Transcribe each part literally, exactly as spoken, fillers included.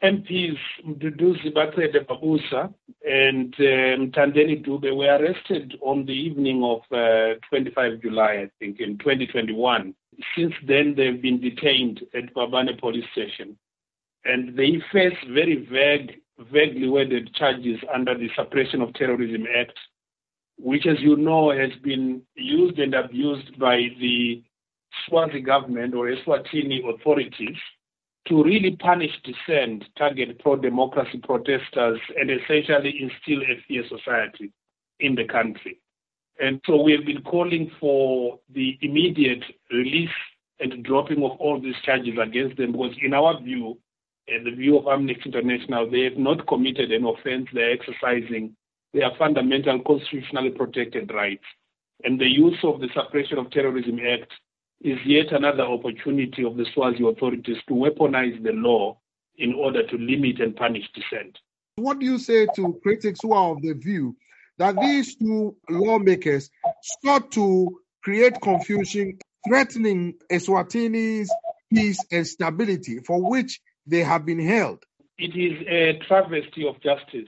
M Ps Mduduzi Bakrede Mabuza and uh, Mthandeni Dube were arrested on the evening of uh, twenty-fifth of July, I think, in twenty twenty-one. Since then, they've been detained at Babane police station. And they face very vague, vaguely worded charges under the Suppression of Terrorism Act, which, as you know, has been used and abused by the Swazi government or Eswatini authorities to really punish dissent, target pro-democracy protesters, and essentially instill a fear society in the country. And so we have been calling for the immediate release and dropping of all these charges against them, because in our view, and the view of Amnesty International, they have not committed an offense. They are exercising their fundamental constitutionally protected rights. And the use of the Suppression of Terrorism Act is yet another opportunity of the Swazi authorities to weaponize the law in order to limit and punish dissent. What do you say to critics who are of the view that these two lawmakers sought to create confusion, threatening Eswatini's peace and stability, for which they have been held? It is a travesty of justice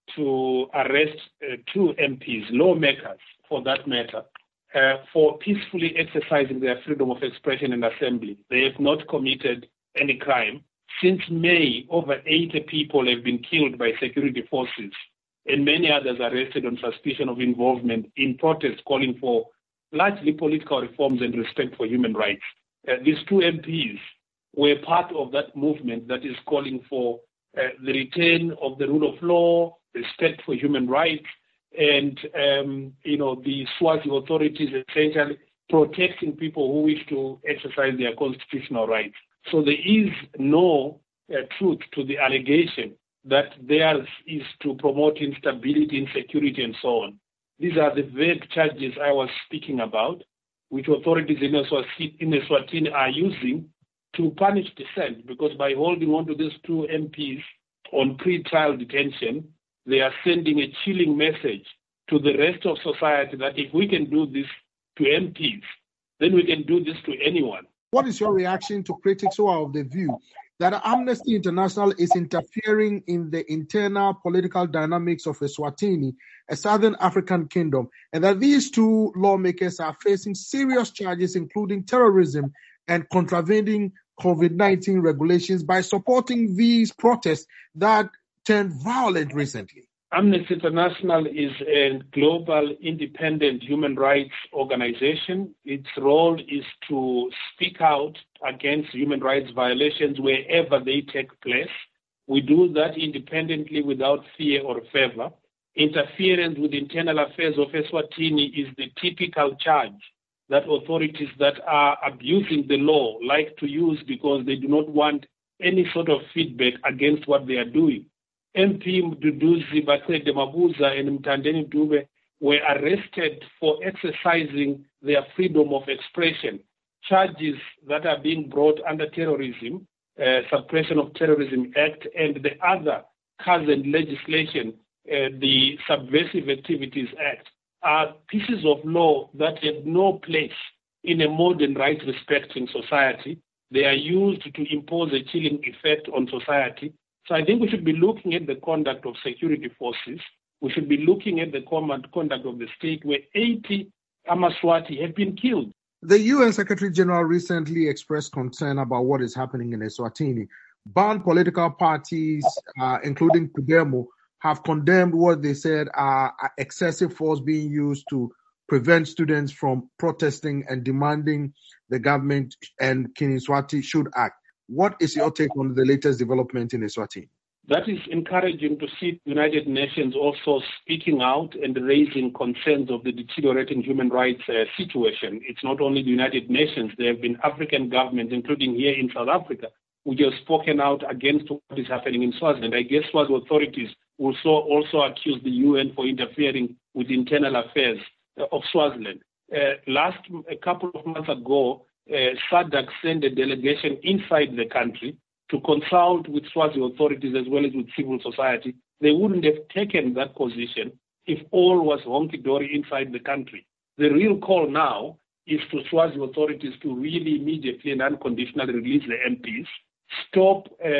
to arrest uh, two M Ps, lawmakers for that matter, Uh, for peacefully exercising their freedom of expression and assembly. They have not committed any crime. Since May, over eighty people have been killed by security forces and many others arrested on suspicion of involvement in protests calling for largely political reforms and respect for human rights. Uh, these two M Ps were part of that movement that is calling for uh, the return of the rule of law, respect for human rights, and, um, you know, the Swazi authorities essentially protecting people who wish to exercise their constitutional rights. So there is no uh, truth to the allegation that theirs is to promote instability, insecurity, and so on. These are the vague charges I was speaking about, which authorities in Eswatini are using to punish dissent, because by holding on to these two M Ps on pre-trial detention, they are sending a chilling message to the rest of society that if we can do this to M Ps, then we can do this to anyone. What is your reaction to critics who are of the view that Amnesty International is interfering in the internal political dynamics of Eswatini, a southern African kingdom, and that these two lawmakers are facing serious charges, including terrorism and contravening COVID nineteen regulations, by supporting these protests that turned violent recently? Amnesty International is a global independent human rights organization. Its role is to speak out against human rights violations wherever they take place. We do that independently without fear or favor. Interference with internal affairs of Eswatini is the typical charge that authorities that are abusing the law like to use because they do not want any sort of feedback against what they are doing. M P Mduduzi Bakrede Mabuza and Mthandeni Dube were arrested for exercising their freedom of expression. Charges that are being brought under terrorism, uh, Suppression of Terrorism Act, and the other cousin legislation, uh, the Subversive Activities Act, are pieces of law that have no place in a modern rights-respecting society. They are used to impose a chilling effect on society. So I think we should be looking at the conduct of security forces. We should be looking at the conduct of the state, where eighty Amaswati have been killed. The U N Secretary General recently expressed concern about what is happening in Eswatini. Banned political parties, uh, including Kudemo, have condemned what they said are excessive force being used to prevent students from protesting and demanding the government and King Mswati should act. What is your take on the latest development in Eswatini? That is encouraging to see the United Nations also speaking out and raising concerns of the deteriorating human rights uh, situation. It's not only the United Nations. There have been African governments, including here in South Africa, which have spoken out against what is happening in Swaziland. I guess Swazi authorities also, also accuse the U N for interfering with internal affairs uh, of Swaziland. Uh, last, a couple of months ago, uh, SADC sent a delegation inside the country to consult with Swazi authorities as well as with civil society. They wouldn't have taken that position if all was honky-dory inside the country. The real call now is to Swazi authorities to really immediately and unconditionally release the M Ps, stop uh,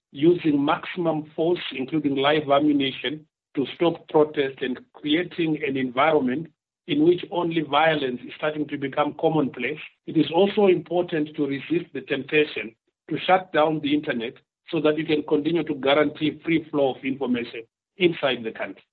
using maximum force, including live ammunition, to stop protest and creating an environment in which only violence is starting to become commonplace. It is also important to resist the temptation to shut down the internet so that you can continue to guarantee free flow of information inside the country.